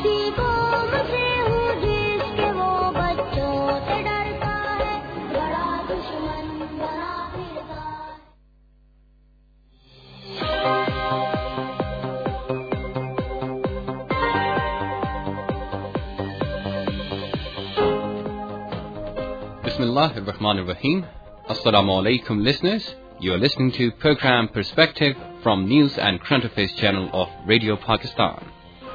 Bismillahirrahmanirrahim. Assalamu alaikum listeners. You are listening to program Perspective from News and Current Affairs channel of Radio Pakistan.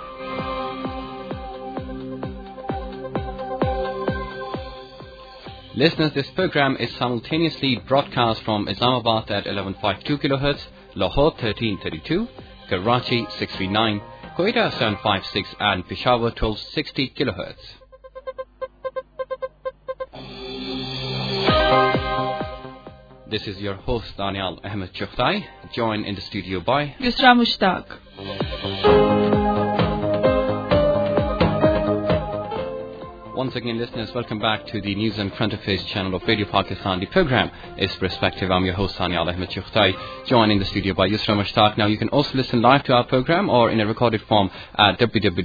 Listeners, this program is simultaneously broadcast from Islamabad at 1152 kHz, Lahore 1332, Karachi 639, Quetta 756 and Peshawar 1260 kHz. This is your host Danial Ahmed Chukhtai, joined in the studio by Yusra Mushtaq. Once again, listeners, welcome back to the News and Current Affairs channel of Radio Pakistan. The program is Perspective. I'm your host, Danial Ahmed Chukhtai, joined in the studio by Yusra Mushtaq. Now, you can also listen live to our program or in a recorded form at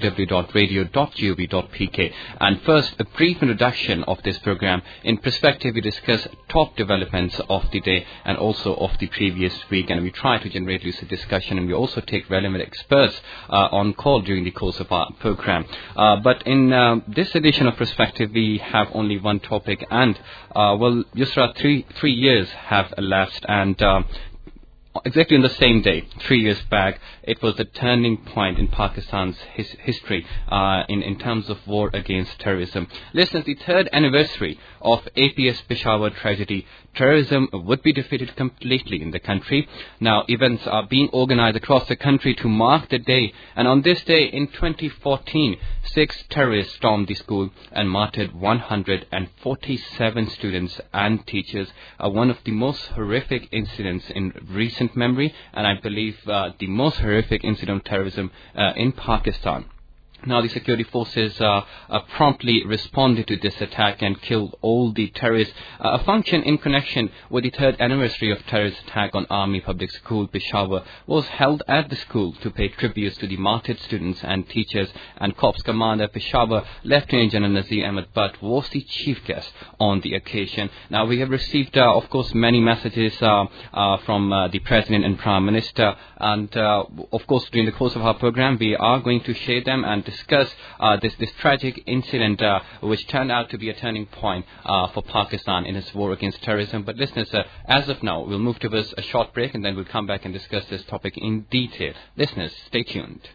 www.radio.gov.pk. And first, a brief introduction of this program. In Perspective, we discuss top developments of the day and also of the previous week, and we try to generate lucid discussion, and we also take relevant experts on call during the course of our program. But in this edition of Perspective, we have only one topic, and Yusra, three years have elapsed, and exactly on the same day, 3 years back, it was the turning point in Pakistan's history in terms of war against terrorism. Listeners, the third anniversary of APS Peshawar tragedy, terrorism would be defeated completely in the country. Now, events are being organized across the country to mark the day, and on this day in 2014, 6 terrorists stormed the school and martyred 147 students and teachers. One of the most horrific incidents in recent memory, and I believe the most horrific incident of terrorism in Pakistan. Now, the security forces promptly responded to this attack and killed all the terrorists. A function in connection with the third anniversary of terrorist attack on Army Public School Peshawar was held at the school to pay tributes to the martyred students and teachers. And Corps Commander Peshawar, Lieutenant General Nazir Ahmed Butt, was the chief guest on the occasion. Now, we have received, of course, many messages from the President and Prime Minister. And, of course, during the course of our program, we are going to share them and discuss this tragic incident which turned out to be a turning point for Pakistan in its war against terrorism. But listeners, as of now, we'll move towards a short break and then we'll come back and discuss this topic in detail. Listeners, stay tuned.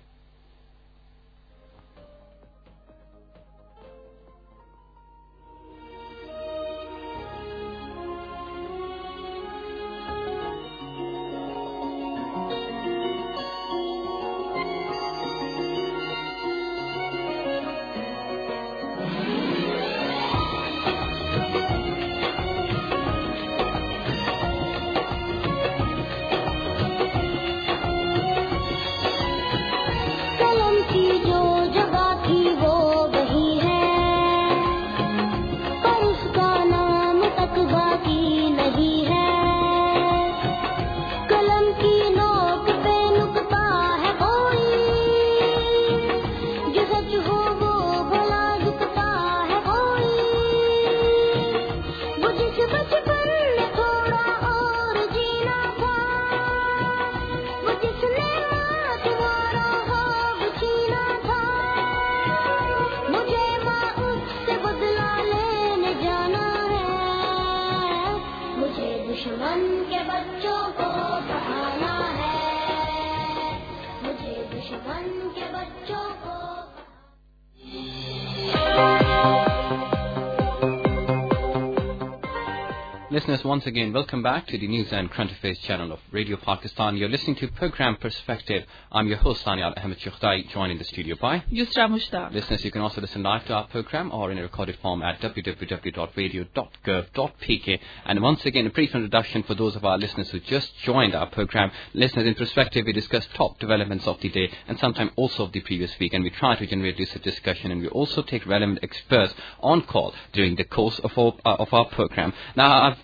Listeners, once again, welcome back to the News and Current Affairs channel of Radio Pakistan. You're listening to program Perspective. I'm your host, Danial Ahmed Chukhtai, joined in the studio by Yusra Mushtaq. Listeners, you can also listen live to our program or in a recorded form at www.radio.gov.pk. And once again, a brief introduction for those of our listeners who just joined our program. Listeners, in Perspective, we discuss top developments of the day and sometimes also of the previous week, and we try to generate lucid discussion, and we also take relevant experts on call during the course of our program. Now, I've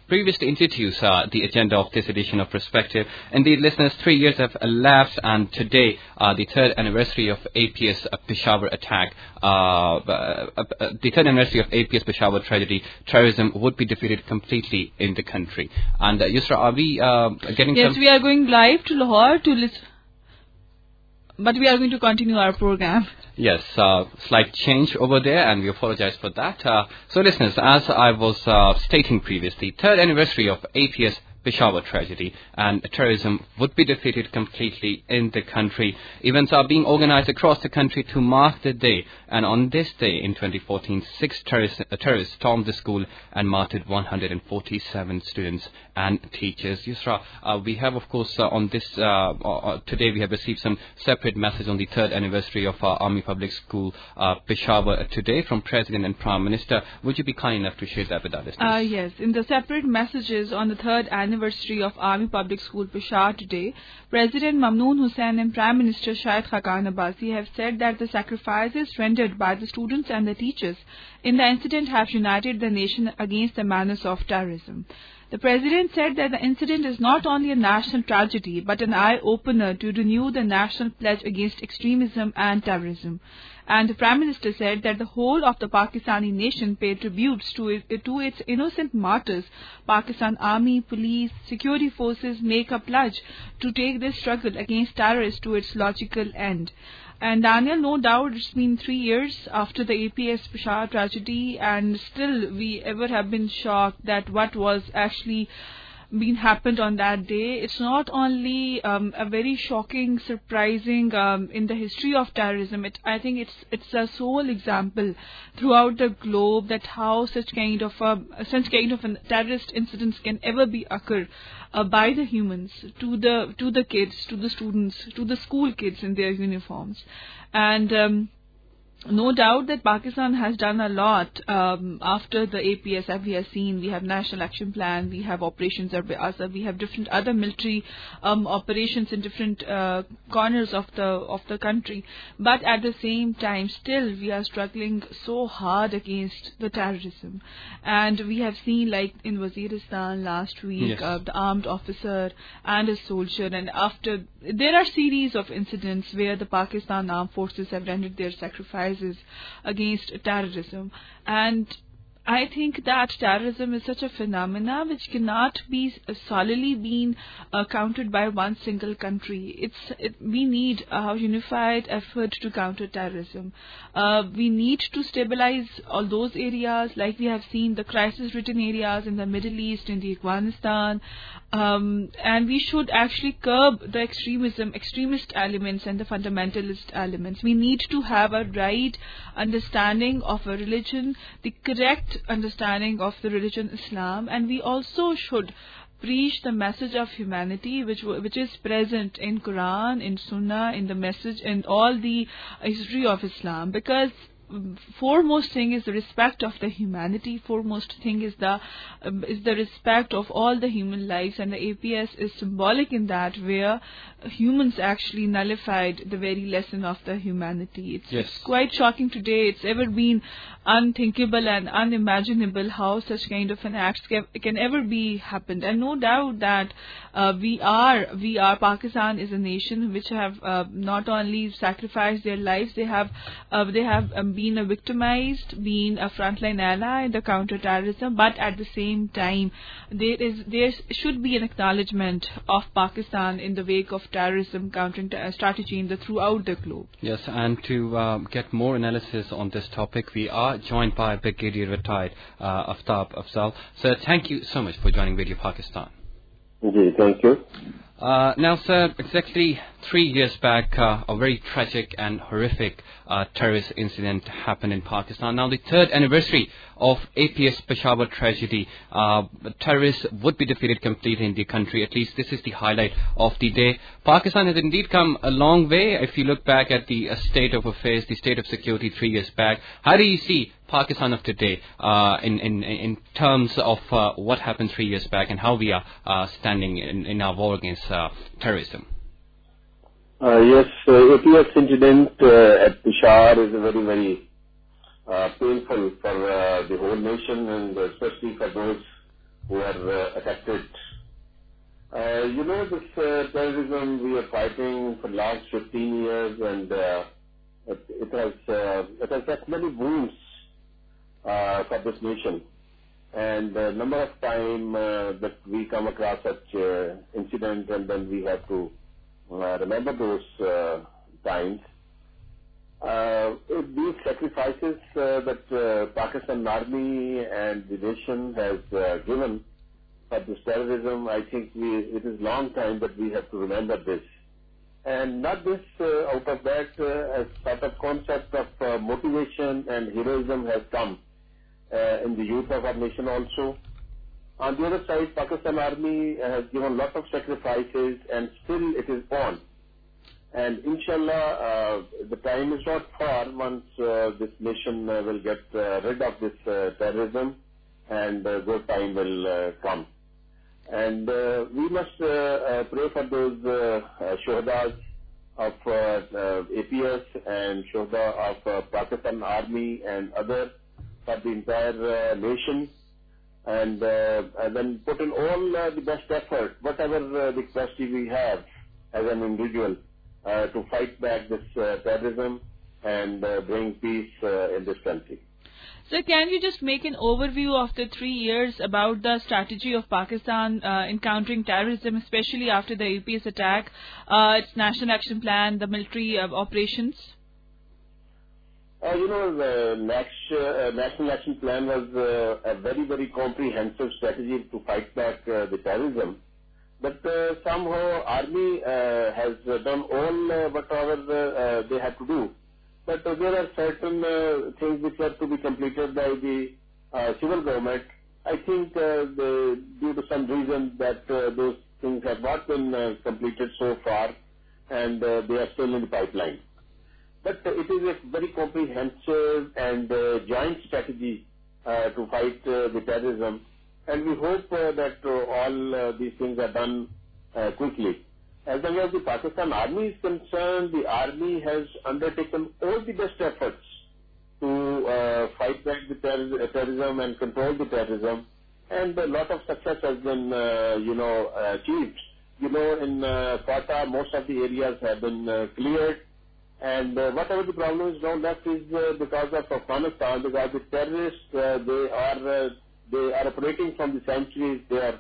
previously introduce the agenda of this edition of Perspective. Indeed, listeners, 3 years have elapsed, and today, the third anniversary of APS Peshawar attack, the third anniversary of APS Peshawar tragedy, terrorism would be defeated completely in the country. And Yusra, are we getting Yes, we are going live to Lahore to listen. But we are going to continue our program. Yes, slight change over there, and we apologize for that. So, listeners, as I was stating previously, third anniversary of APS Peshawar tragedy, and terrorism would be defeated completely in the country. Events are being organized across the country to mark the day, and on this day in 2014, 6 terrorists stormed the school and martyred 147 students and teachers. Yusra, we have, of course, on this today we have received some separate message on the third anniversary of Army Public School Peshawar today from President and Prime Minister. Would you be kind enough to share that with our listeners? Yes, in the separate messages on the third anniversary of Army Public School Peshawar today, President Mamnoon Hussain and Prime Minister Shahid Khaqan Abbasi have said that the sacrifices rendered by the students and the teachers in the incident have united the nation against the menace of terrorism. The President said that the incident is not only a national tragedy but an eye-opener to renew the national pledge against extremism and terrorism. And the Prime Minister said that the whole of the Pakistani nation paid tributes to its innocent martyrs. Pakistan Army, police, security forces make a pledge to take this struggle against terrorists to its logical end. And Daniel, no doubt it's been 3 years after the APS Peshawar tragedy, and still we ever have been shocked that what was actually been happened on that day. It's not only a very shocking, surprising in the history of terrorism. I think it's a sole example throughout the globe that how such kind of terrorist incidents can ever be occurred by the humans to the kids, to the students, to the school kids in their uniforms. And no doubt that Pakistan has done a lot after the APS, as we have seen. We have National Action Plan, we have Operations Azhar, we have different other military operations in different corners of the country. But at the same time, still we are struggling so hard against the terrorism. And we have seen, like in Waziristan last week, Yes. the armed officer and a soldier. And after, there are series of incidents where the Pakistan armed forces have rendered their sacrifices against terrorism. And I think that terrorism is such a phenomena which cannot be solely been countered by one single country. We need a unified effort to counter terrorism. We need to stabilize all those areas, like we have seen the crisis-ridden areas in the Middle East, in the Afghanistan, and we should actually curb the extremist elements and the fundamentalist elements. We need to have a right understanding of a religion, the correct understanding of the religion Islam, and we also should preach the message of humanity which is present in Quran, in Sunnah, in the message and all the history of Islam, because foremost thing is the respect of the humanity. Foremost thing is the respect of all the human lives, and the APS is symbolic in that, where humans actually nullified the very lesson of the humanity. It's quite shocking today. It's ever been unthinkable and unimaginable how such kind of an act can ever be happened. And no doubt that we are Pakistan is a nation which have not only sacrificed their lives, they have been victimized, been a frontline ally in the counter-terrorism, but at the same time there should be an acknowledgement of Pakistan in the wake of terrorism countering strategy throughout the globe. Yes, and to get more analysis on this topic, we are joined by Brigadier Retired Aftab Afzal. Sir, thank you so much for joining Radio Pakistan. Thank you. Now, sir, exactly 3 years back, a very tragic and horrific terrorist incident happened in Pakistan. Now, the third anniversary of APS Peshawar tragedy, terrorists would be defeated completely in the country. At least this is the highlight of the day. Pakistan has indeed come a long way. If you look back at the state of affairs, the state of security 3 years back, how do you see Pakistan of today in terms of what happened 3 years back and how we are standing in our war against terrorism? Yes, APS incident at Peshawar is a very, very painful for the whole nation, and especially for those who are affected. This terrorism we are fighting for the last 15 years, and it has left many wounds for this nation. And number of time that we come across such incidents, and then we have to remember those times. These sacrifices that Pakistan Army and the nation has given for this terrorism, I think it is long time that we have to remember this. And not this out of that as sort of concept of motivation and heroism has come in the youth of our nation also. On the other side, Pakistan Army has given lot of sacrifices, and still it is on. And inshallah, the time is not far once this nation will get rid of this terrorism, and good time will come. And we must pray for those shuhadas of APS and shuhada of Pakistan Army and other for the entire nation, and then put in all the best effort, whatever the capacity we have as an individual, to fight back this terrorism and bring peace in this country. So can you just make an overview of the 3 years about the strategy of Pakistan in countering terrorism, especially after the APS attack, its National Action Plan, the military operations? The National Action Plan was a very, very comprehensive strategy to fight back the terrorism. But somehow Army has done all whatever they have to do. But there are certain things which have to be completed by the civil government. I think due to some reason that those things have not been completed so far, and they are still in the pipeline. But it is a very comprehensive and joint strategy to fight the terrorism, and we hope that all these things are done quickly. As long as the Pakistan Army is concerned, the Army has undertaken all the best efforts to fight back the terrorism and control the terrorism, and a lot of success has been, achieved. In Quetta, most of the areas have been cleared, and whatever the problem is now left is because of Afghanistan, because the terrorists, they are operating from the centuries there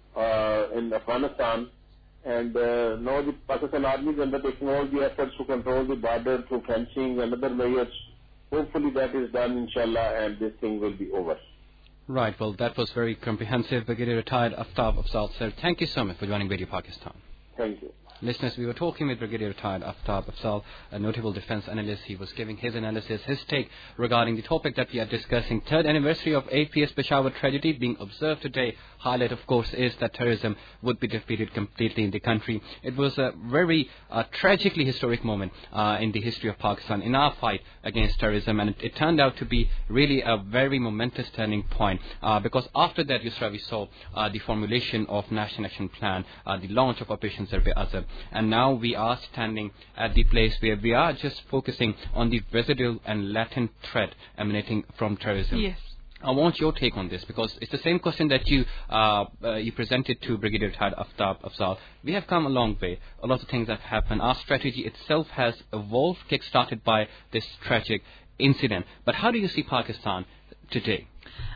in Afghanistan. And now the Pakistan Army is undertaking all the efforts to control the border through fencing and other measures. Hopefully that is done, inshallah, and this thing will be over. Right. Well, that was very comprehensive. Brigadier Retired Aftab Afzal, sir. Thank you so much for joining Radio Pakistan. Thank you. Listeners, we were talking with Brigadier Retired Aftab Afzal, a notable defense analyst. He was giving his analysis, his take regarding the topic that we are discussing. Third anniversary of APS Peshawar tragedy being observed today. Highlight, of course, is that terrorism would be defeated completely in the country. It was a very tragically historic moment in the history of Pakistan in our fight against terrorism, and it turned out to be really a very momentous turning point because after that, Yusra, we saw the formulation of National Action Plan, the launch of Operation Zarb-e-Azab, and now we are standing at the place where we are just focusing on the residual and latent threat emanating from terrorism. Yes. I want your take on this because it's the same question that you presented to Brigadier Retired Aftab Afzal. We have come a long way. A lot of things have happened. Our strategy itself has evolved, kick-started by this tragic incident. But how do you see Pakistan today?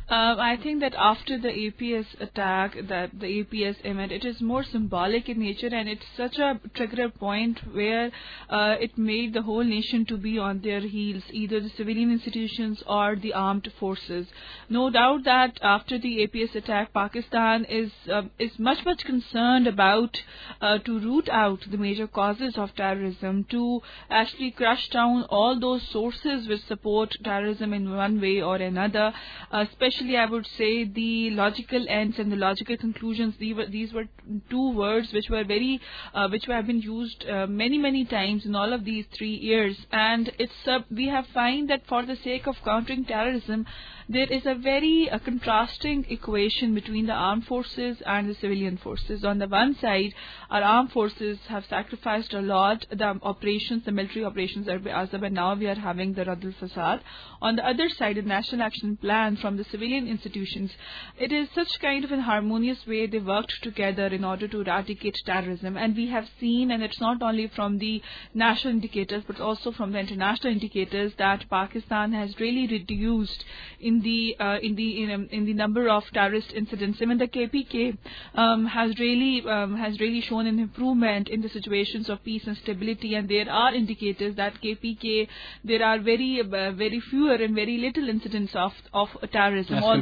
I think that after the APS attack, that the APS event, it is more symbolic in nature, and it's such a trigger point where it made the whole nation to be on their heels, either the civilian institutions or the armed forces. No doubt that after the APS attack, Pakistan is much concerned about to root out the major causes of terrorism, to actually crush down all those sources which support terrorism in one way or another. Especially, I would say, the logical ends and the logical conclusions. These were two words which were which have been used many times in all of these 3 years. And we have found that for the sake of countering terrorism, there is a very contrasting equation between the armed forces and the civilian forces. On the one side, our armed forces have sacrificed a lot, the military operations Zarb-e-Azab, and now we are having the Radd al-Fasad. On the other side, the National Action Plan from from the civilian institutions. It is such kind of a harmonious way they worked together in order to eradicate terrorism. And we have seen, and it's not only from the national indicators but also from the international indicators, that Pakistan has really reduced in the number of terrorist incidents. Even the KPK has really shown an improvement in the situations of peace and stability, and there are indicators that KPK, there are very fewer and very little incidents of terrorism. On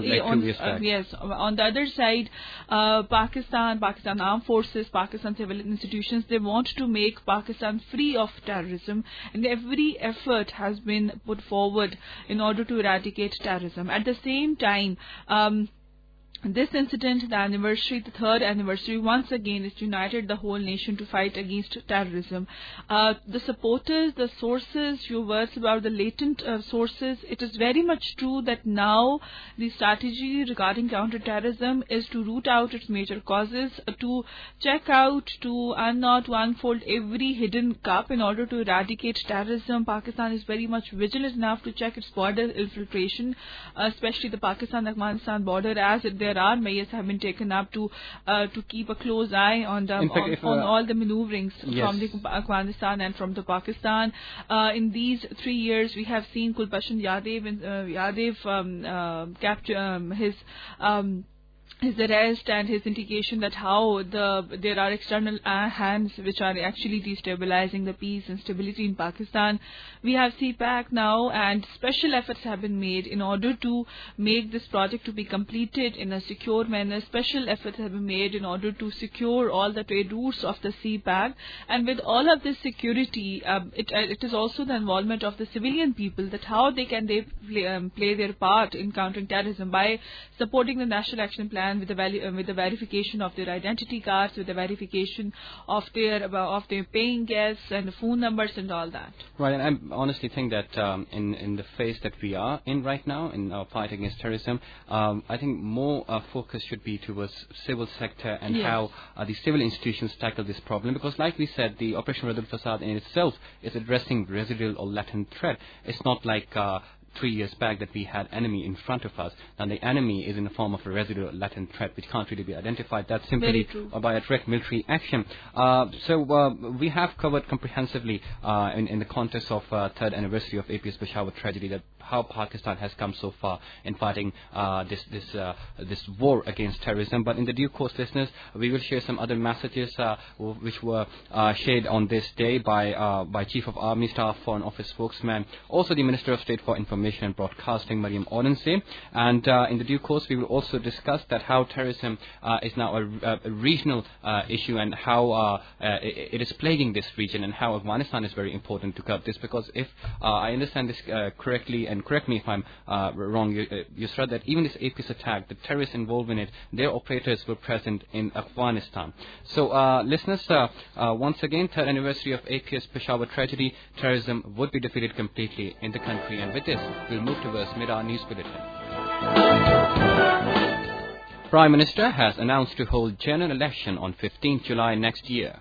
the other side, Pakistan Armed Forces, Pakistan civil institutions, they want to make Pakistan free of terrorism, and every effort has been put forward in order to eradicate terrorism. At the same time, this incident, the third anniversary, once again it united the whole nation to fight against terrorism. The supporters, the sources, your words about the latent sources, it is very much true that now the strategy regarding counter-terrorism is to root out its major causes, to check out, to unfold every hidden cup in order to eradicate terrorism. Pakistan is very much vigilant enough to check its border infiltration, especially the Pakistan-Afghanistan border, as there are measures have been taken up to keep a close eye on all the maneuverings from the Afghanistan and from the Pakistan. In these 3 years, we have seen Kulbhushan Yadav capture his arrest and his indication that how there are external hands which are actually destabilizing the peace and stability in Pakistan. We have CPAC now, and special efforts have been made in order to make this project to be completed in a secure manner. Special efforts have been made in order to secure all the trade routes of the CPAC, and with all of this security, it is also the involvement of the civilian people, that how they play their part in countering terrorism by supporting the National Action Plan with the verification of their identity cards, with the verification of their paying guests and the phone numbers and all that. Right, and I honestly think that in the phase that we are in right now in our fight against terrorism, I think more focus should be towards civil sector and how the civil institutions tackle this problem, because like we said, the Operation Raddul Fasad in itself is addressing residual or latent threat. It's not like 3 years back that we had enemy in front of us. Now the enemy is in the form of a residual latent threat which can't really be identified. That's simply by a direct military action. So we have covered comprehensively in the context of third anniversary of APS Peshawar tragedy that how Pakistan has come so far in fighting this war against terrorism. But in the due course, listeners, we will share some other messages which were shared on this day by Chief of Army Staff, Foreign Office spokesman, also the Minister of State for Information and Broadcasting, Mariam Aurangzeb. And in the due course, we will also discuss that how terrorism is now a regional issue, and how it is plaguing this region, and how Afghanistan is very important to curb this. Because if I understand this correctly, and correct me if I'm wrong, you said that even this APS attack, the terrorists involved in it, their operators were present in Afghanistan. So, listeners, once again, third anniversary of APS Peshawar tragedy, terrorism would be defeated completely in the country. And with this, we'll move towards Mid-hour News Bulletin. Prime Minister has announced to hold general election on 15th July next year.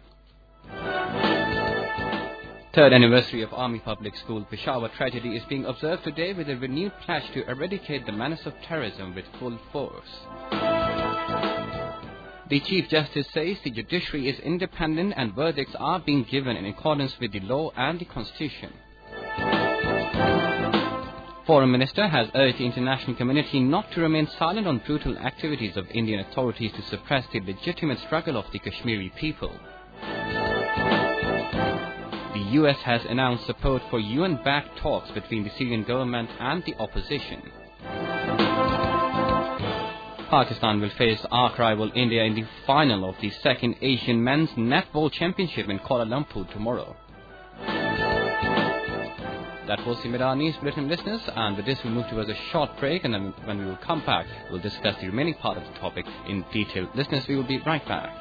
Third anniversary of Army Public School Peshawar tragedy is being observed today with a renewed pledge to eradicate the menace of terrorism with full force. The Chief Justice says the judiciary is independent and verdicts are being given in accordance with the law and the Constitution. Foreign Minister has urged the international community not to remain silent on brutal activities of Indian authorities to suppress the legitimate struggle of the Kashmiri people. The US has announced support for UN-backed talks between the Syrian government and the opposition. Pakistan will face arch rival India in the final of the second Asian Men's Netball Championship in Kuala Lumpur tomorrow. That was the Mid-hour News Bulletin, listeners, and with this we'll move towards a short break, and then when we will come back, we'll discuss the remaining part of the topic in detail. Listeners, we will be right back.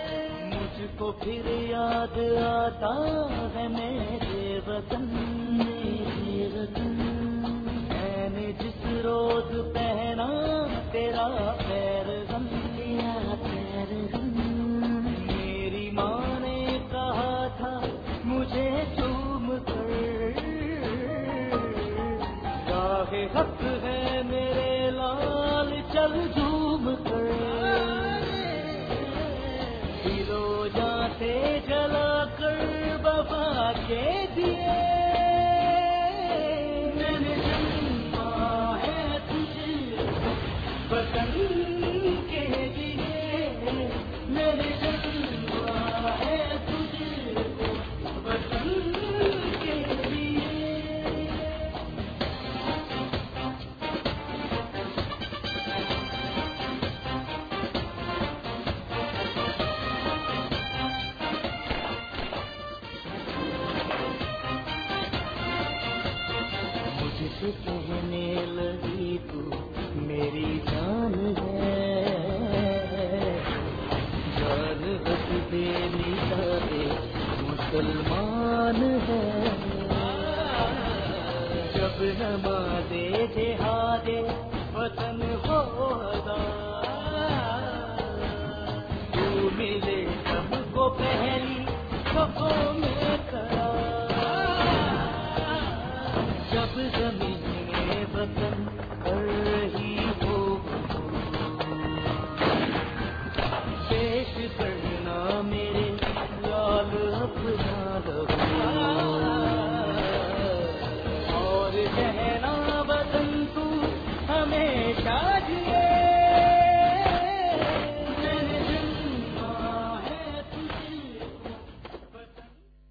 फिर याद आता है मेरे वतन से झूम कर राहे हक है मेरे लाल चल झूम कर दिलो जाते जला कर बाबा के दिए मैंने जन्मा है तुझे वतन के लिए मैंने जन्मा है तुझे वतन के लिए मुझसे कहने लगी तू मेरी जान है जान हक दे निकाले मुसलमान है जब नमाज़े जिहादे वतन होगा तू मिले सबको पहली खफों में करा जब ज़मीन में वतन कर रही हो पेश करना मेरे लाल अपना लहू और कहना वतन तू हमेशा जिए मैंने जन्मा है तुझे वतन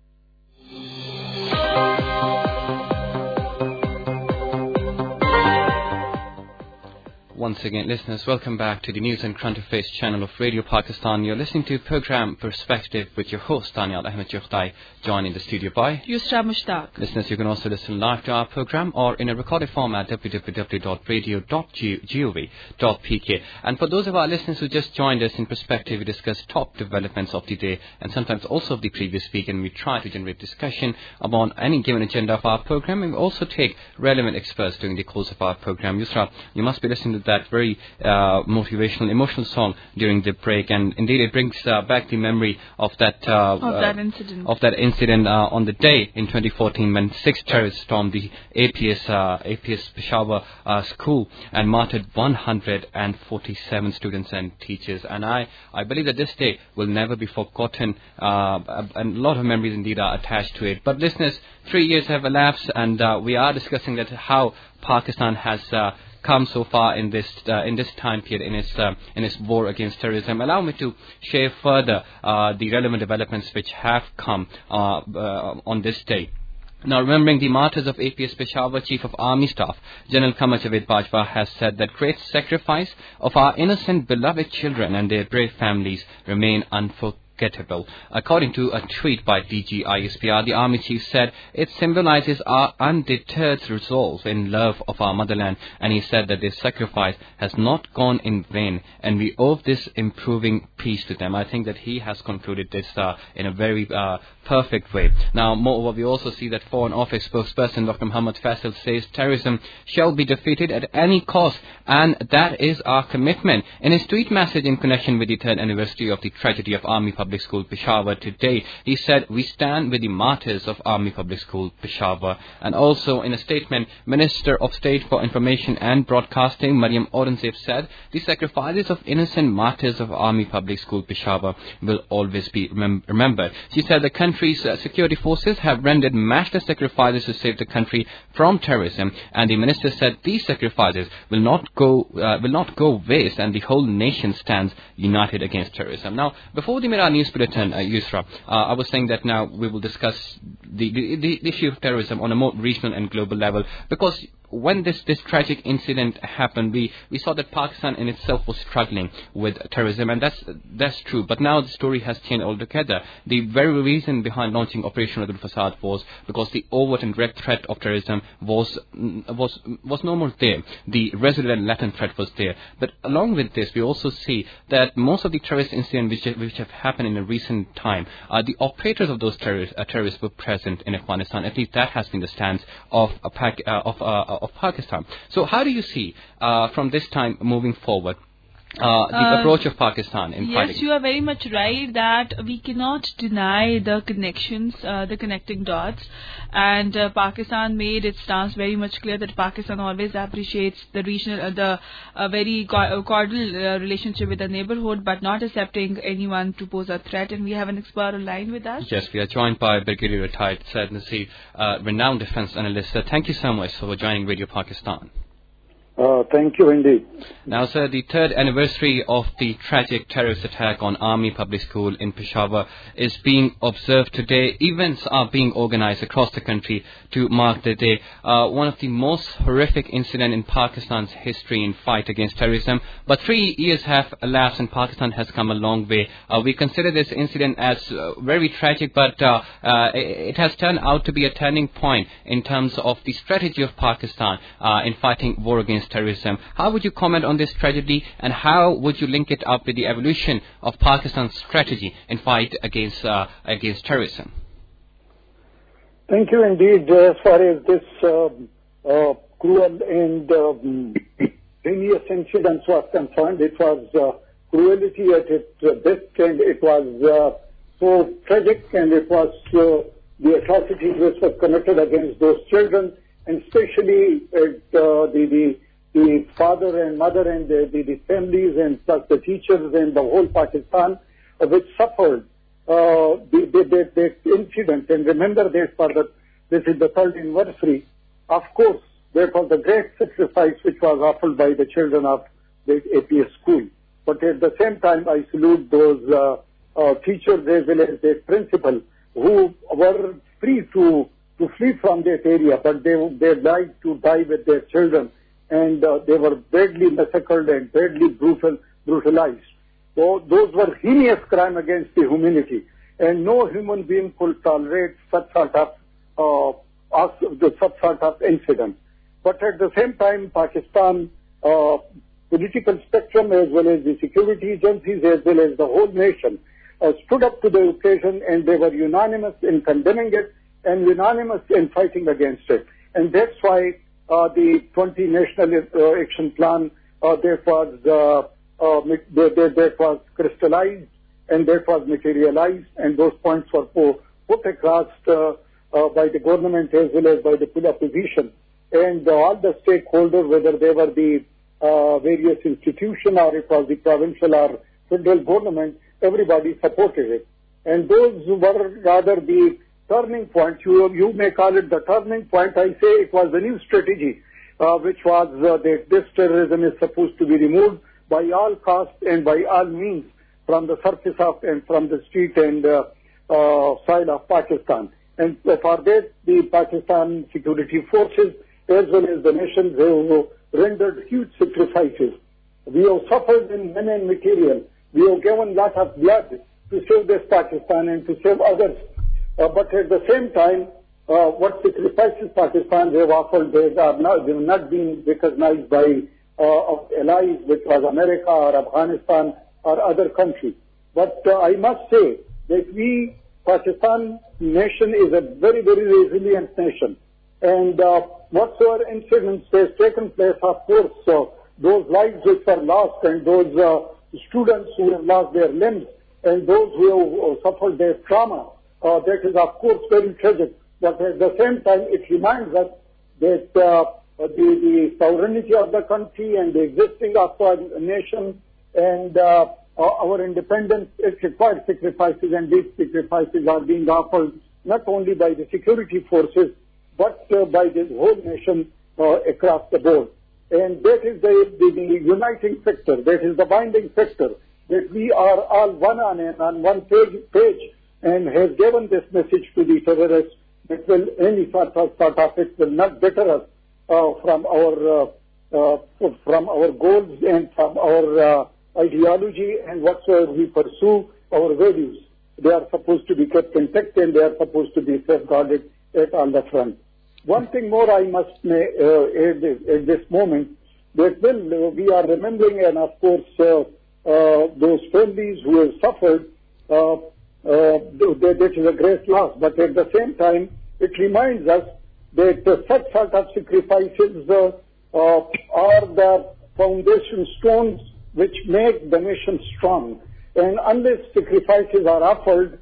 Once again, listeners, welcome back to the News and Current Affairs channel of Radio Pakistan. You're listening to program Perspective with your host, Daniel Ahmed Jukhtai, joined in the studio by Yusra Mushtaq. Listeners, you can also listen live to our program or in a recorded form at www.radio.gov.pk. And for those of our listeners who just joined us in Perspective, we discuss top developments of the day and sometimes also of the previous week, and we try to generate discussion about any given agenda of our program, and we also take relevant experts during the course of our program. Yusra, you must be listening to that very motivational, emotional song during the break, and indeed it brings back the memory of that incident on the day in 2014 when 6 terrorists stormed the APS Peshawar school and martyred 147 students and teachers. And I believe that this day will never be forgotten, and a lot of memories indeed are attached to it. But listeners, 3 years have elapsed, and we are discussing that how Pakistan has come so far in this time period in its war against terrorism. Allow me to share further the relevant developments which have come on this day. Now, remembering the martyrs of APS Peshawar, Chief of Army Staff General Qamar Javed Bajwa has said that great sacrifice of our innocent beloved children and their brave families remain unforgettable. According to a tweet by DG ISPR, the Army Chief said it symbolizes our undeterred resolve in love of our motherland, and he said that this sacrifice has not gone in vain, and we owe this improving peace to them. I think that he has concluded this in a very perfect way. Now, moreover, we also see that Foreign Office spokesperson Dr. Muhammad Faisal says terrorism shall be defeated at any cost, and that is our commitment. In his tweet message in connection with the 3rd anniversary of the tragedy of Army Public School Peshawar today, he said, "We stand with the martyrs of Army Public School Peshawar." And also in a statement, Minister of State for Information and Broadcasting Maryam Aurangzeb said, "The sacrifices of innocent martyrs of Army Public School Peshawar will always be remembered." She said the country's security forces have rendered matchless sacrifices to save the country from terrorism, and the minister said these sacrifices will not go waste, and the whole nation stands united against terrorism. Now, before the Mira News Bulletin, Yusra, I was saying that now we will discuss the issue of terrorism on a more regional and global level, because when this tragic incident happened, we saw that Pakistan in itself was struggling with terrorism, and that's true. But now the story has changed altogether. The very reason behind launching Operation Radul Fasad was because the overt and direct threat of terrorism was no more there. The residual and latent threat was there. But along with this, we also see that most of the terrorist incidents which have happened in a recent time, the operators of those terrorists were present in Afghanistan. At least that has been the stance of Pakistan. So how do you see from this time moving forward the approach of Pakistan in fighting? Yes, you are very much right that we cannot deny the connections, the connecting dots. And Pakistan made its stance very much clear that Pakistan always appreciates the regional, very cordial relationship with the neighborhood, but not accepting anyone to pose a threat. And we have an expert on line with us. Yes, we are joined by Brigadier retired Syed Nasir, renowned defense analyst. Thank you so much for joining Radio Pakistan. Thank you indeed. Now, sir, the third anniversary of the tragic terrorist attack on Army Public School in Peshawar is being observed today. Events are being organized across the country to mark the day. One of the most horrific incidents in Pakistan's history in fight against terrorism. But 3 years have elapsed and Pakistan has come a long way. We consider this incident as very tragic, but it has turned out to be a turning point in terms of the strategy of Pakistan in fighting war against terrorism. How would you comment on this tragedy, and how would you link it up with the evolution of Pakistan's strategy in fight against terrorism? Thank you indeed. As far as this cruel and heinous incident was concerned, it was cruelty at its best, and it was so tragic, and it was the atrocities which were committed against those children, and especially the father and mother and the families and plus the teachers and the whole Pakistan which suffered that incident. And remember that this is the third anniversary. Of course, there was a great sacrifice which was offered by the children of the APS school. But at the same time, I salute those teachers as well as their principal who were free to flee from that area, but they died to die with their children, and they were badly massacred and badly brutalized. So those were heinous crime against the humanity, and no human being could tolerate such sort of incident. But at the same time, Pakistan political spectrum as well as the security agencies as well as the whole nation stood up to the occasion, and they were unanimous in condemning it and unanimous in fighting against it. And that's why the 20 National Action Plan that was crystallized and that was materialized, and those points were put across by the government as well as by the full opposition. And all the stakeholders, whether they were the various institutions or it was the provincial or federal government, everybody supported it. And those were rather the turning point. You may call it the turning point. I say it was the new strategy, which was that this terrorism is supposed to be removed by all costs and by all means from the surface of and from the street and side of Pakistan. And for that, the Pakistan security forces as well as the nations have rendered huge sacrifices. We have suffered in men and material. We have given lot of blood to save this Pakistan and to save others. But at the same time, what sacrifices Pakistan have offered, they have not been recognized by allies, which was America or Afghanistan or other countries. But I must say that Pakistan nation is a very, very resilient nation. And whatsoever incidents has taken place, of course, those lives which were lost and those students who have lost their limbs and those who have suffered their trauma, that is, of course, very tragic. But at the same time, it reminds us that the sovereignty of the country and the existing of our nation and our independence, it requires sacrifices, and these sacrifices are being offered not only by the security forces, but by the whole nation across the board. And that is the uniting factor, that is the binding factor, that we are all one on one page, and has given this message to the terrorists that will any sort of it will not deter us from our goals and from our ideology and whatsoever we pursue, our values. They are supposed to be kept intact and they are supposed to be safeguarded at all the front. One thing more I must add at this moment, that we are remembering, and of course those families who have suffered, that is a great loss. But at the same time, it reminds us that such sort of sacrifices are the foundation stones which make the nation strong. And unless sacrifices are offered,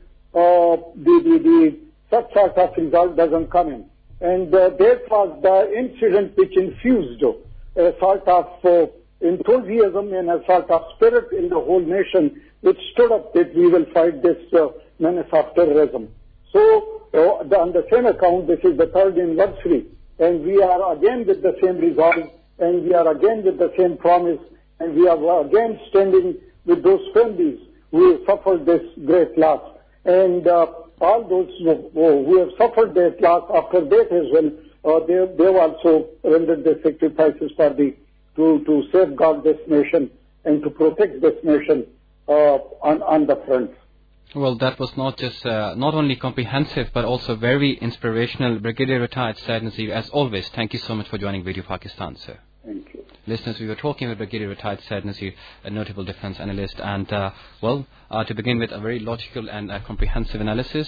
such sort of result doesn't come in. And that was the incident which infused a sort of enthusiasm and a sort of spirit in the whole nation, which stood up that we will fight this menace of terrorism. So, on the same account, this is the third anniversary, and we are again with the same resolve, and we are again with the same promise, and we are again standing with those families who suffered this great loss. And all those who have suffered that loss after that as well, they have also rendered their sacrifices for to safeguard this nation and to protect this nation on the front. Well, that was not only comprehensive but also very inspirational. Brigadier Retired Syed Nazir, as always, thank you so much for joining Radio Pakistan, sir. Thank you. Listeners, we were talking with Brigadier Retired Syed Nazir, a notable defense analyst, and to begin with, a very logical and comprehensive analysis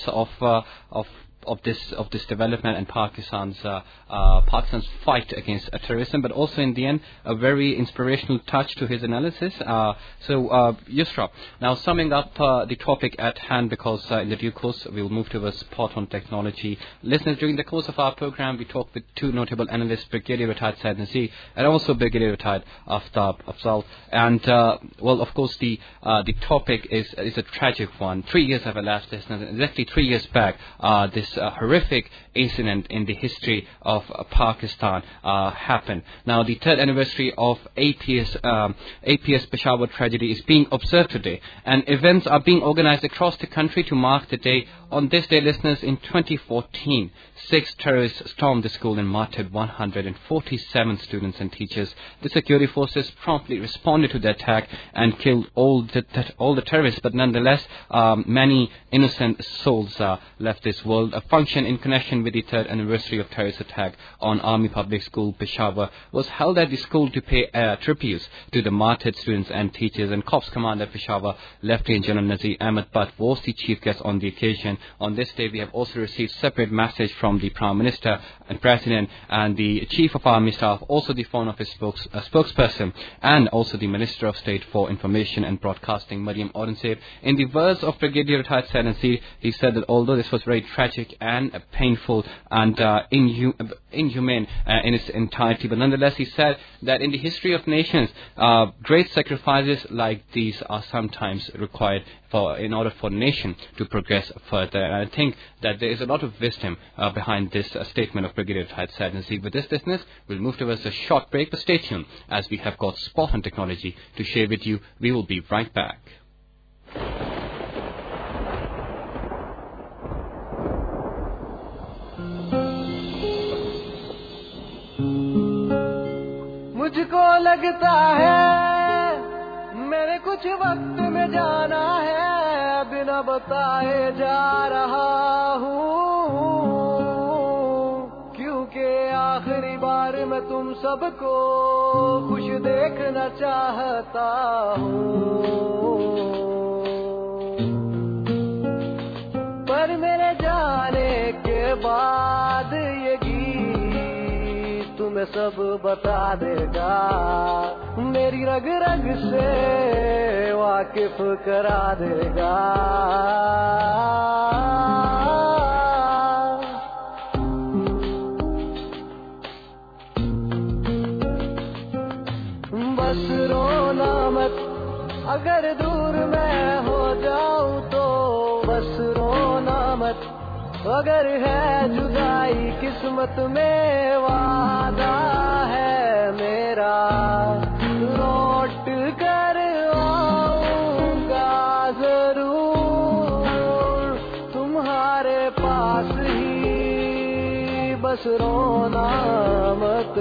of this development and Pakistan's fight against terrorism, but also in the end a very inspirational touch to his analysis. So Yusra, now summing up the topic at hand, because in the due course we will move towards spot-on technology. Listeners, during the course of our program we talked with two notable analysts, Brigadier Retired Syed Nazir and also Brigadier Retired Aftab Afzal, and of course the topic is a tragic one. 3 years have elapsed, listeners. Exactly 3 years back, this horrific incident in the history of Pakistan happened. Now, the third anniversary of APS Peshawar tragedy is being observed today, and events are being organized across the country to mark the day. On this day, listeners, in 2014, 6 terrorists stormed the school and martyred 147 students and teachers. The security forces promptly responded to the attack and killed all the terrorists, but nonetheless, many innocent souls left this world. A function in connection with the third anniversary of terrorist attack on Army Public School Peshawar was held at the school to pay tributes to the martyred students and teachers, and Corps Commander Peshawar, Lieutenant General Nazir Ahmed Butt, was the chief guest on the occasion. On this day, we have also received separate message from the Prime Minister and President and the Chief of Army Staff, also the Foreign Office spokesperson, and also the Minister of State for Information and Broadcasting, Mariam Aurangzeb. In the words of Brigadier Retired Syed Nazir, he said that although this was very tragic and painful and inhumane in its entirety, but nonetheless he said that in the history of nations, great sacrifices like these are sometimes required in order for a nation to progress further. And I think that there is a lot of wisdom behind this statement of Brigadier Retired Syed Nazir. With this, listeners, we'll move towards a short break, but stay tuned as we have got spot on technology to share with you. We will be right back. मुझको लगता है मेरे कुछ वक्त में जाना है, बिना बताए जा रहा हूँ, क्योंकि आखिरी बार मैं तुम सबको खुश देखना चाहता हूँ, पर मेरे जाने के बाद ये गीत तुम्हें सब बता देगा, मेरी रग रग से वाकिफ करा देगा। बस रोना मत अगर दूर मैं हो जाऊं तो, बस रोना मत अगर है जुदाई किस्मत में, वादा है मेरा लौट कर आऊंगा जरूर तुम्हारे पास ही, बस रोना मत।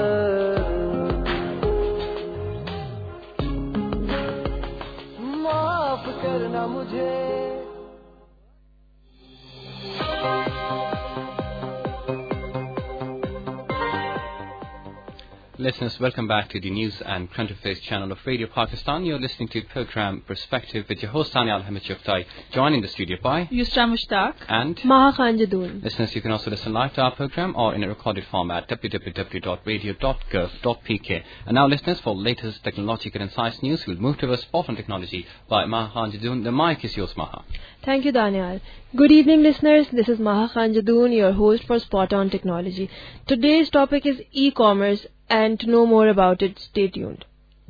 माफ करना मुझे। Listeners, welcome back to the News and Current Affairs channel of Radio Pakistan. You're listening to the program Perspective with your host Daniel Hamid Chuftai, joined in the studio by Yusra Mushtaq and Maha Khan Jadoon. Listeners, you can also listen live to our program or in a recorded format at www.radio.gov.pk. And now, listeners, for latest technological and science news, we'll move to a spot on technology by Maha Khan Jadoon. The mic is yours, Maha. Thank you, Daniel. Good evening, listeners. This is Maha Khan Jadoon, your host for Spot on Technology. Today's topic is e-commerce, and to know more about it, stay tuned.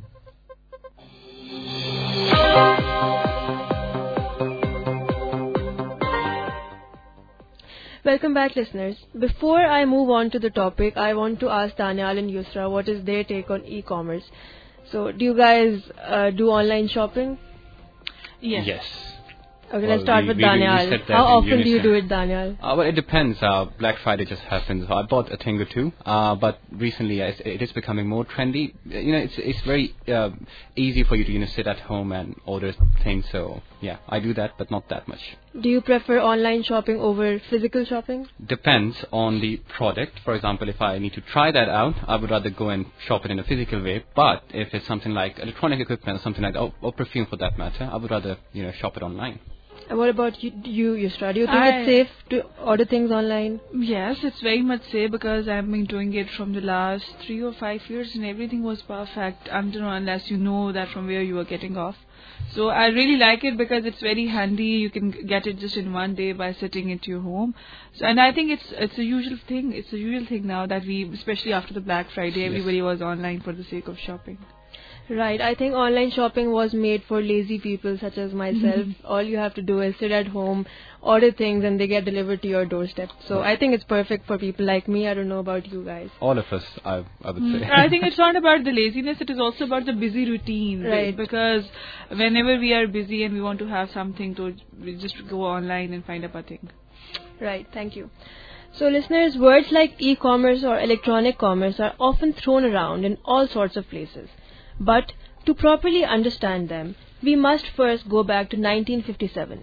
Welcome back, listeners. Before I move on to the topic, I want to ask Daniel and Yusra what is their take on e-commerce. So, do you guys do online shopping? Yes. Okay, let's start with Daniel. How often do you do it, Daniel? Well, it depends. Black Friday just happened. So I bought a thing or two, but recently it is becoming more trendy. It's very easy for you to sit at home and order things. So yeah, I do that, but not that much. Do you prefer online shopping over physical shopping? Depends on the product. For example, if I need to try that out, I would rather go and shop it in a physical way. But if it's something like electronic equipment or something like that, or perfume for that matter, I would rather shop it online. And what about you, Yusra? Do you think it's safe to order things online? Yes, it's very much safe because I've been doing it from the last 3 or 5 years and everything was perfect unless you know that from where you are getting off. So I really like it because it's very handy. You can get it just in one day by sitting at your home. And I think it's a usual thing. It's a usual thing now that especially after the Black Friday, everybody was online for the sake of shopping. Right. I think online shopping was made for lazy people such as myself. All you have to do is sit at home, order things, and they get delivered to your doorstep. So I think it's perfect for people like me. I don't know about you guys. All of us, I would say. I think it's not about the laziness. It is also about the busy routine. Right. Because whenever we are busy and we want to have something to just go online and find up a thing. Right. Thank you. So listeners, words like e-commerce or electronic commerce are often thrown around in all sorts of places. But to properly understand them, we must first go back to 1957.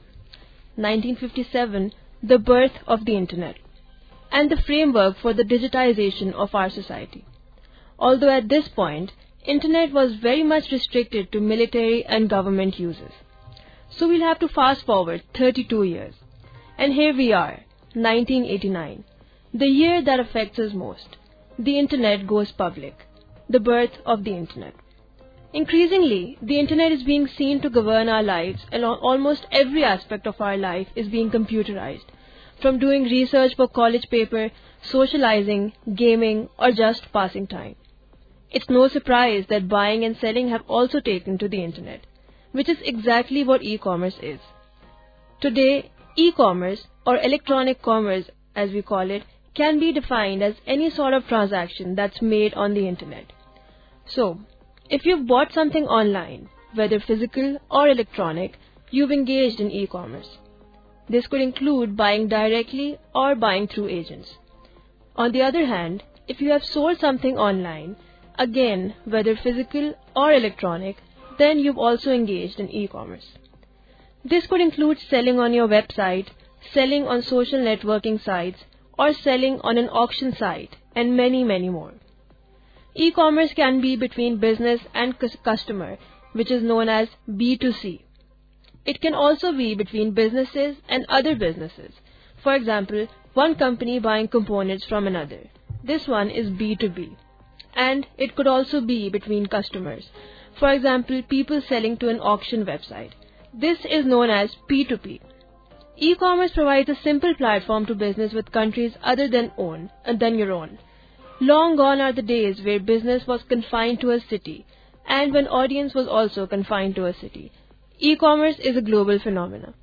1957, the birth of the Internet, and the framework for the digitization of our society. Although at this point, Internet was very much restricted to military and government uses. So we'll have to fast forward 32 years. And here we are, 1989, the year that affects us most. The Internet goes public, the birth of the Internet. Increasingly, the Internet is being seen to govern our lives, and almost every aspect of our life is being computerized, from doing research for college paper, socializing, gaming, or just passing time. It's no surprise that buying and selling have also taken to the Internet, which is exactly what e-commerce is. Today, e-commerce, or electronic commerce as we call it, can be defined as any sort of transaction that's made on the Internet. So, if you've bought something online, whether physical or electronic, you've engaged in e-commerce. This could include buying directly or buying through agents. On the other hand, if you have sold something online, again, whether physical or electronic, then you've also engaged in e-commerce. This could include selling on your website, selling on social networking sites, or selling on an auction site, and many, many more. E-commerce can be between business and customer, which is known as B2C. It can also be between businesses and other businesses. For example, one company buying components from another. This one is B2B. And it could also be between customers. For example, people selling to an auction website. This is known as P2P. E-commerce provides a simple platform to business with countries other than your own. Long gone are the days where business was confined to a city, and when audience was also confined to a city. E-commerce is a global phenomenon.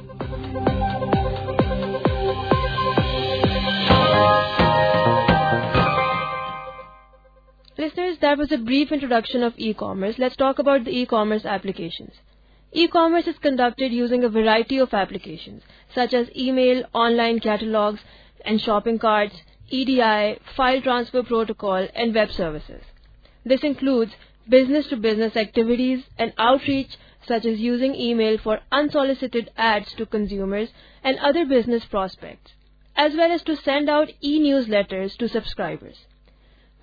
Listeners, that was a brief introduction of e-commerce. Let's talk about the e-commerce applications. E-commerce is conducted using a variety of applications, such as email, online catalogs, and shopping carts, EDI, file transfer protocol, and web services. This includes business-to-business activities and outreach, such as using email for unsolicited ads to consumers and other business prospects, as well as to send out e-newsletters to subscribers.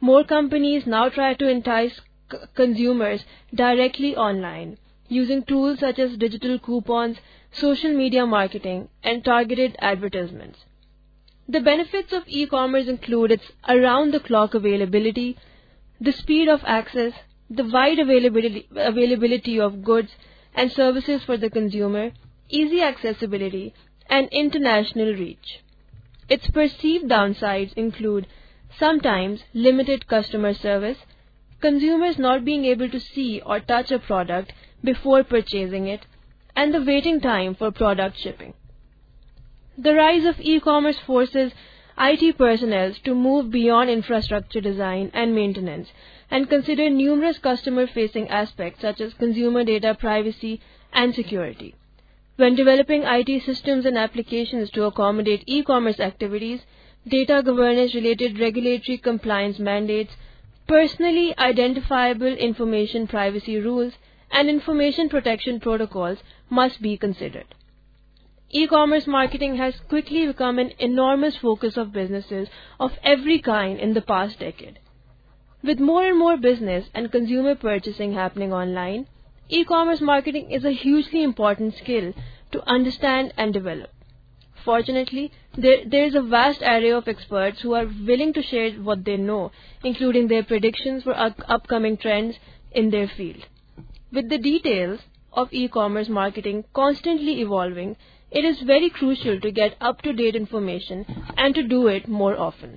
more companies now try to entice consumers directly online, using tools such as digital coupons, social media marketing, and targeted advertisements. The benefits of e-commerce include its around-the-clock availability, the speed of access, the wide availability of goods and services for the consumer, easy accessibility, and international reach. Its perceived downsides include sometimes limited customer service, consumers not being able to see or touch a product before purchasing it, and the waiting time for product shipping. The rise of e-commerce forces IT personnel to move beyond infrastructure design and maintenance and consider numerous customer-facing aspects such as consumer data privacy and security. When developing IT systems and applications to accommodate e-commerce activities, data governance-related regulatory compliance mandates, personally identifiable information privacy rules, and information protection protocols must be considered. E-commerce marketing has quickly become an enormous focus of businesses of every kind in the past decade. With more and more business and consumer purchasing happening online, e-commerce marketing is a hugely important skill to understand and develop. Fortunately, there is a vast array of experts who are willing to share what they know, including their predictions for upcoming trends in their field. With the details of e-commerce marketing constantly evolving, it is very crucial to get up-to-date information and to do it more often.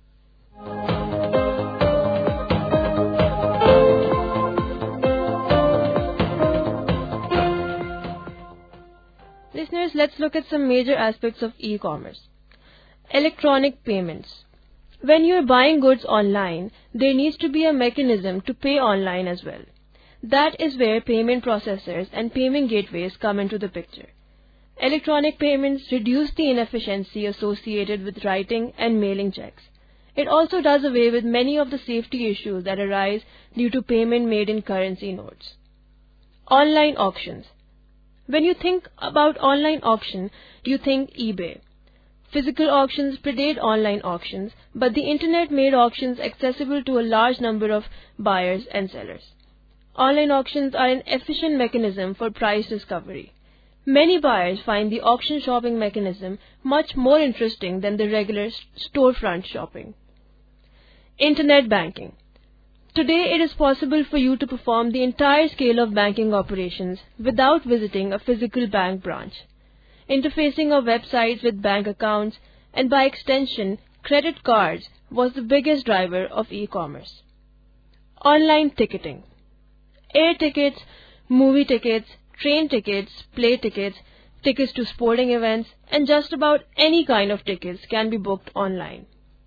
Listeners, let's look at some major aspects of e-commerce. Electronic payments. When you are buying goods online, there needs to be a mechanism to pay online as well. That is where payment processors and payment gateways come into the picture. Electronic payments reduce the inefficiency associated with writing and mailing checks. It also does away with many of the safety issues that arise due to payment made in currency notes. Online auctions. When you think about online auction, you think eBay. Physical auctions predate online auctions, but the internet made auctions accessible to a large number of buyers and sellers. Online auctions are an efficient mechanism for price discovery. Many buyers find the auction shopping mechanism much more interesting than the regular storefront shopping. Internet banking. Today, it is possible for you to perform the entire scale of banking operations without visiting a physical bank branch. Interfacing of websites with bank accounts and by extension, credit cards was the biggest driver of e-commerce. Online ticketing. Air tickets, movie tickets, train tickets, play tickets, tickets to sporting events, and just about any kind of tickets can be booked online.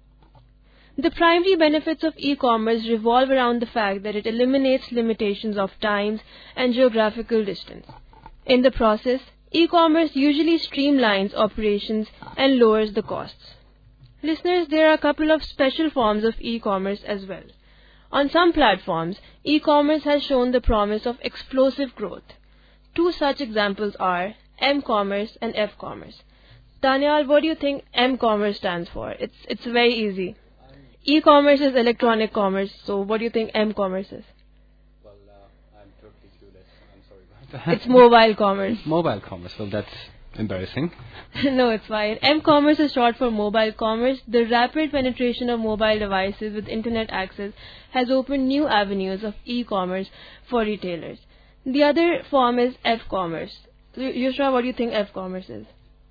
The primary benefits of e-commerce revolve around the fact that it eliminates limitations of times and geographical distance. In the process, e-commerce usually streamlines operations and lowers the costs. Listeners, there are a couple of special forms of e-commerce as well. On some platforms, e-commerce has shown the promise of explosive growth. Two such examples are M-commerce and F-commerce. Daniel, what do you think M-commerce stands for? It's very easy. E-commerce is electronic commerce, so what do you think M-commerce is? Well, I'm totally clueless. I'm sorry about that. It's mobile commerce. Mobile commerce. Well, that's embarrassing. No, it's fine. M-commerce is short for mobile commerce. The rapid penetration of mobile devices with internet access has opened new avenues of e-commerce for retailers. The other form is F-commerce. Yusra, what do you think F-commerce is?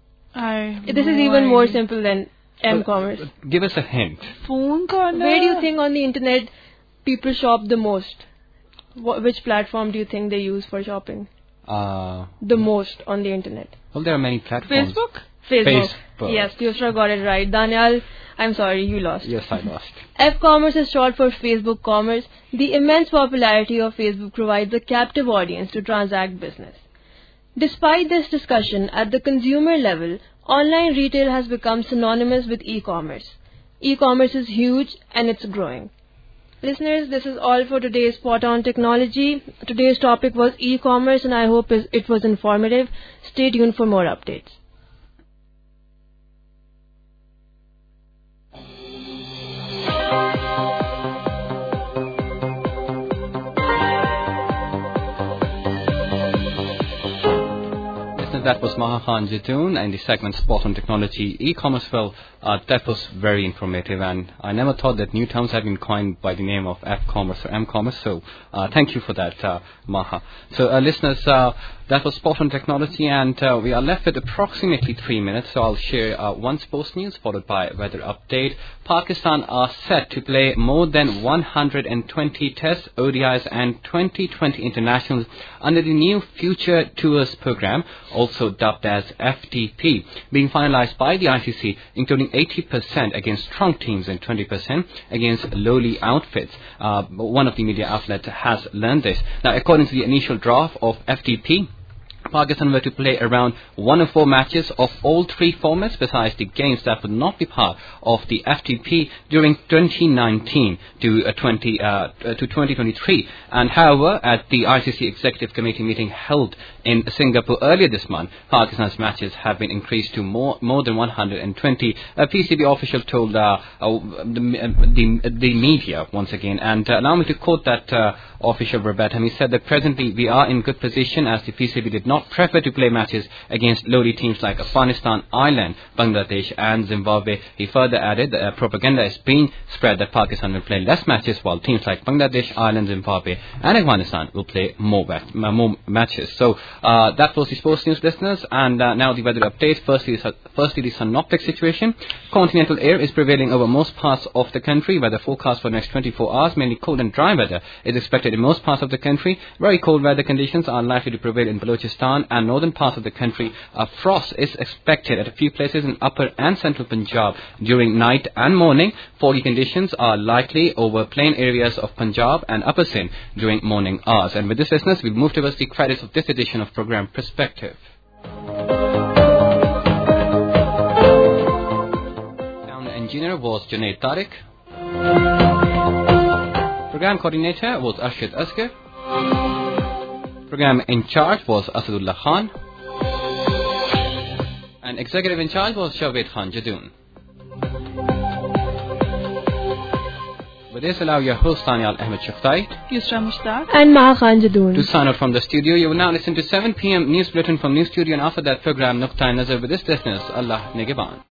This is even more simple than M-commerce. Give us a hint. Phone corner. Where do you think on the internet people shop the most? Which platform do you think they use for shopping? The most on the internet. Well, there are many platforms. Facebook. Yes, Yusra got it right. Daniel, I'm sorry, you lost. Yes, I lost. F-commerce is short for Facebook Commerce. The immense popularity of Facebook provides a captive audience to transact business. Despite this discussion, at the consumer level, online retail has become synonymous with e-commerce. E-commerce is huge and it's growing. Listeners, this is all for today's Spot On Technology. Today's topic was e-commerce and I hope it was informative. Stay tuned for more updates. that was Maha Khan Jatoon in the segment Spot on Technology E-Commerce. Well, that was very informative, and I never thought that new terms have been coined by the name of F-Commerce or M-Commerce, so thank you for that, Maha. So, listeners, that was Spot on Technology, and we are left with approximately 3 minutes, so I'll share one sports news followed by weather update. Pakistan are set to play more than 120 Tests, ODIs and 2020 internationals under the new Future Tours program, also dubbed as FTP, being finalized by the ICC, including 80% against strong teams and 20% against lowly outfits. One of the media outlets has learned this. Now, according to the initial draft of FTP, Pakistan were to play around 104 matches of all three formats besides the games that would not be part of the FTP during 2019 to 2023. And however, at the ICC Executive Committee meeting held in Singapore earlier this month, Pakistan's matches have been increased to more than 120. A PCB official told the media once again, and allow me to quote that official verbatim. He said that presently we are in good position as the PCB did not prefer to play matches against lowly teams like Afghanistan, Ireland, Bangladesh and Zimbabwe. He further added that propaganda is being spread that Pakistan will play less matches while teams like Bangladesh, Ireland, Zimbabwe and Afghanistan will play more matches. So that was the sports news, listeners, and now the weather update. Firstly, the synoptic situation. Continental air is prevailing over most parts of the country. Weather forecast for the next 24 hours, mainly cold and dry weather is expected in most parts of the country. Very cold weather conditions are likely to prevail in Balochistan and northern parts of the country. Frost is expected at a few places in upper and central Punjab during night and morning. Foggy conditions are likely over plain areas of Punjab and Upper Sindh during morning hours. And with this, listeners, we'll move towards the credits of this edition of program Perspective. Sound engineer was Junaid Tariq. Program coordinator was Arshid Asghar. Program in charge was Asadullah Khan. And executive in charge was Javed Khan Jatoon. With this, allow your host Tanyal Ahmed Shaftai, Yusra Mushtaq and Maha Khan Jatoon to sign out from the studio. You will now listen to 7 p.m. news bulletin from News Studio, and after that program Nuqta Nazar. With this, listeners, Allah Nigeban.